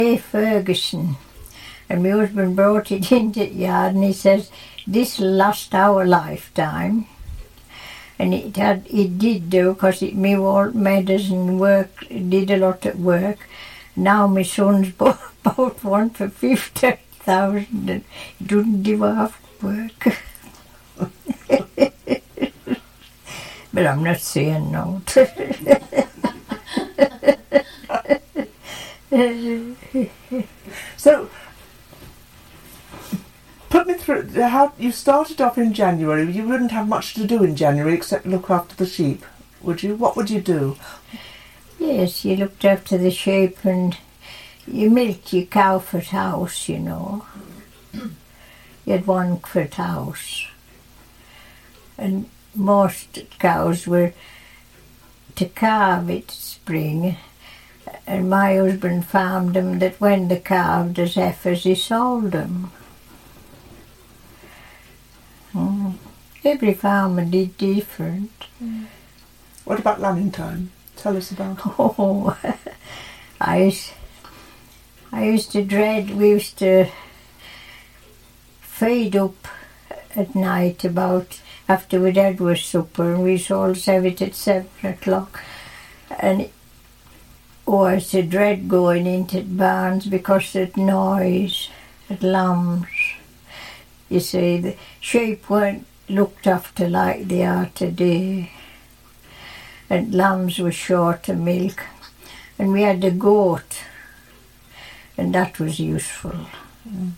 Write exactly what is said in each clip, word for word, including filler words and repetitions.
A. Ferguson. And my husband brought it into the yard and he says, this will last our lifetime. And it had, it did do, because it me all meadows and work, did a lot of work. Now my son's bought, bought one for fifty thousand and he doesn't do half work. But I'm not saying no. So, put me through, how you started off in January. You wouldn't have much to do in January except look after the sheep, would you? What would you do? Yes, you looked after the sheep and you milked your cow for the house, you know. You had one for the house. And most cows were to calve it spring. And my husband farmed them that when they calved as heifers, he sold them. Mm. Every farmer did different. Mm. What about lambing time? Tell us about it. Oh, I used, I used to dread, we used to feed up at night about after we'd had our supper, and we used to always have it at seven o'clock. And oh, I used to dread going into the barns because of the noise, the lambs. You see, the sheep weren't looked after like they are today. And lambs were short of milk. And we had a goat, and that was useful. Mm.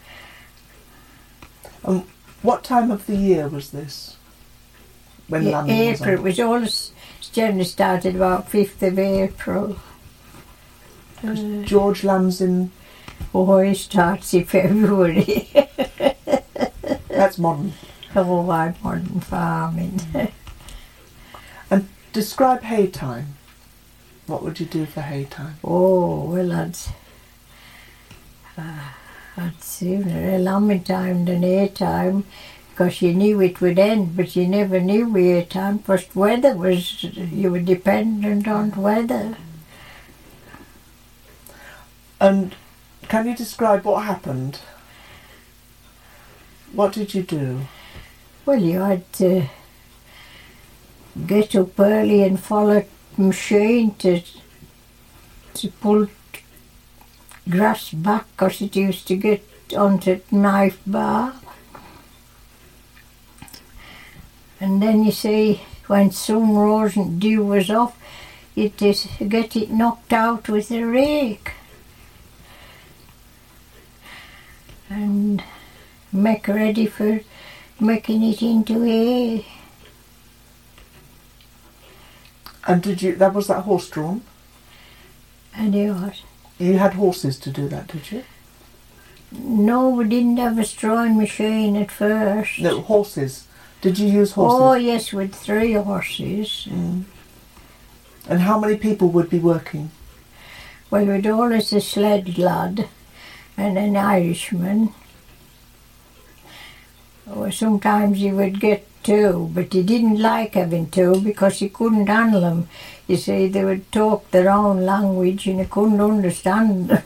Um, what time of the year was this? When yeah, lambing was April. on? It was always generally started about fifth of April. Uh, George lambs in... Oh, he starts in February. That's modern. Oh, I'm modern farming. And describe hay time. What would you do for hay time? Oh, well, I'd, uh, I'd sooner a lambing time than hay time, because you knew it would end, but you never knew hay time. First, weather was, you were dependent on weather. And can you describe what happened? What did you do? Well, you had to get up early and follow the machine to, to pull grass back, because it used to get onto the knife bar. And then you see, when sun rose and dew was off, you'd just get it knocked out with a rake. And make ready for making it into hay. And did you, that was that horse drawn? And it was. You had horses to do that, did you? No, we didn't have a strawing machine at first. No, horses. Did you use horses? Oh yes, with three horses. Mm. And how many people would be working? Well, we'd always a sled lad and an Irishman. Or sometimes he would get two, but he didn't like having two because he couldn't handle them. You see, they would talk their own language and he couldn't understand them.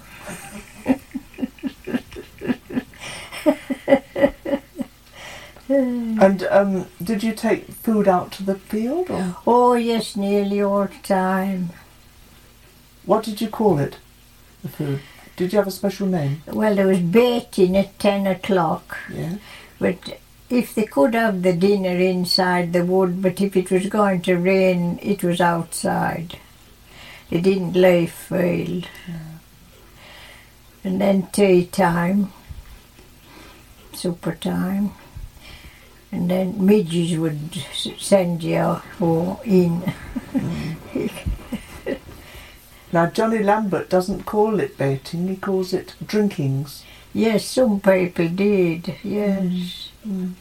And um, did you take food out to the field? Or? Oh yes, nearly all the time. What did you call it, the food? Did you have a special name? Well, there was baiting at ten o'clock. Yeah. But if they could have the dinner inside, they would. But if it was going to rain, it was outside. They didn't leave field. Yeah. And then tea time, supper time. And then midges would send you oh, in. Mm. Now, Johnny Lambert doesn't call it baiting, he calls it drinkings. Yes, some people did, yes. Mm. Mm.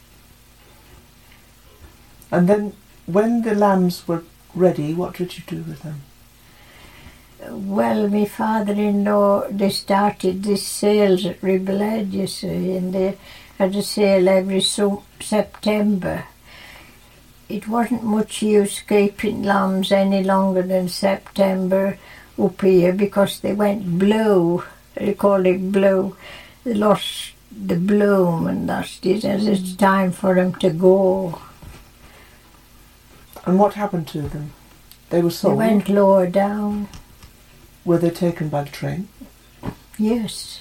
And then, when the lambs were ready, what did you do with them? Well, my father-in-law, they started this sales at Ribblehead, you see, and they had a sale every so- September. It wasn't much use keeping lambs any longer than September up here because they went blue they call it blow. They lost the bloom and that's it, and it's time for them to go. And what happened to them? They were sold? They went lower down. Were they taken by the train? Yes.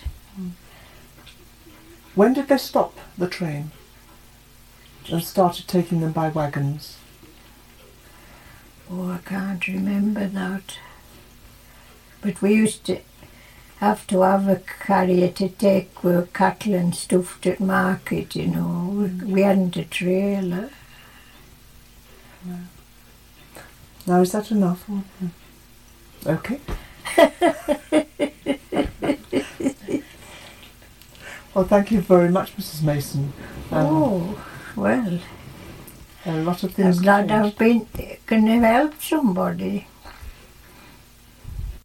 When did they stop the train and started taking them by wagons? Oh, I can't remember that. But we used to have to have a carrier to take uh, cattle and stuff to market, you know. We, we hadn't a trailer. No. Now, is that enough? Okay. Well, thank you very much, Missus Mason. Um, oh, well. A lot of things. I'm glad changed. I've been can help somebody.